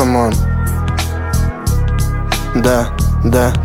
Come on. Да.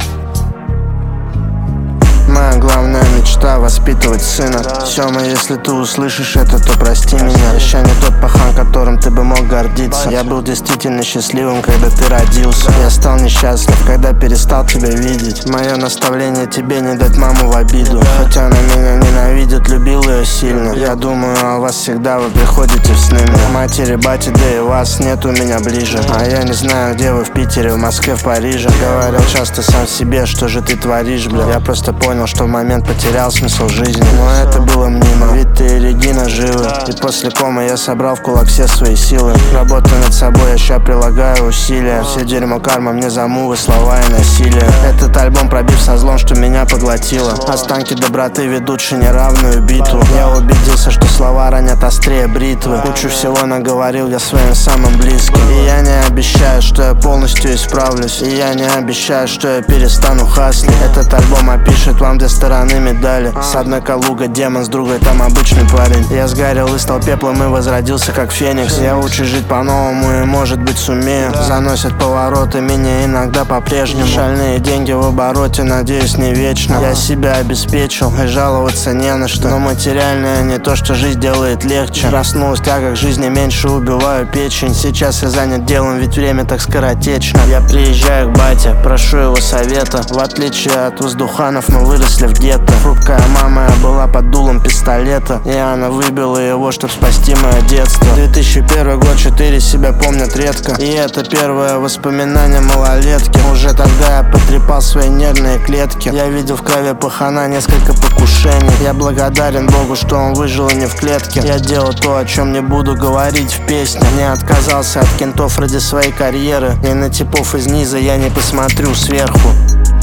Моя главная мечта — воспитывать сына. Сёма, если ты услышишь это, то прости меня. Я не тот пахан, которым ты бы мог гордиться. Я был действительно счастливым, когда ты родился. Я стал несчастлив, когда перестал тебя видеть. Мое наставление тебе — не дать маму в обиду. Хотя она меня ненавидит, любил ее сильно. Я думаю о вас всегда, вы приходите в сны мне. Матери, бати, да и вас нет у меня ближе. А я не знаю, где вы, в Питере, в Москве, в Париже. Говорил часто сам себе, что же ты творишь, бля. Я просто понял, что в момент потерял смысл жизни. Но это было мнимо, ведь ты и Регина живы. И после комы я собрал в кулак все свои силы. Работаю над собой, я ща прилагаю усилия. Все дерьмо карма мне за мувы, слова и насилие. Этот альбом пробив со злом, что меня поглотило. Останки доброты ведут неравную битву. Я убедился, что слова ранят острее бритвы. Кучу всего наговорил я своим самым близким. И я не обещаю, что я полностью исправлюсь. И я не обещаю, что я перестану хаслить. Этот альбом опишет вам две стороны медали. С одной Калуга демон, с другой там обычный парень. Я сгорел и стал пеплом и возродился как феникс. Я учусь жить по-новому и может быть сумею. Заносят повороты меня иногда по-прежнему. Шальные деньги в обороте, надеюсь, не вечно. Я себя обеспечил и жаловаться не на что. Но материальное не то, что жизнь делает легче. Проснулась тяга к жизни, меньше убиваю печень. Сейчас я занят делом, ведь время так скоротечно. Я приезжаю к бате, прошу его совета. В отличие от воздуханов, мы выросли в гетто. Хрупкая мама была под дулом пистолета, и она выбила его, чтоб спасти мое детство. 2001 год, 4 себя помнят редко. И это первое воспоминание малолетки. Уже тогда я потрепал свои нервные клетки. Я видел в крови пахана несколько покушений. Я благодарен Богу, что он выжил и не в клетке. Я делал то, о чем не буду говорить в песне. Не отказался от кентов ради своей карьеры. И на типов из низа я не посмотрю сверху.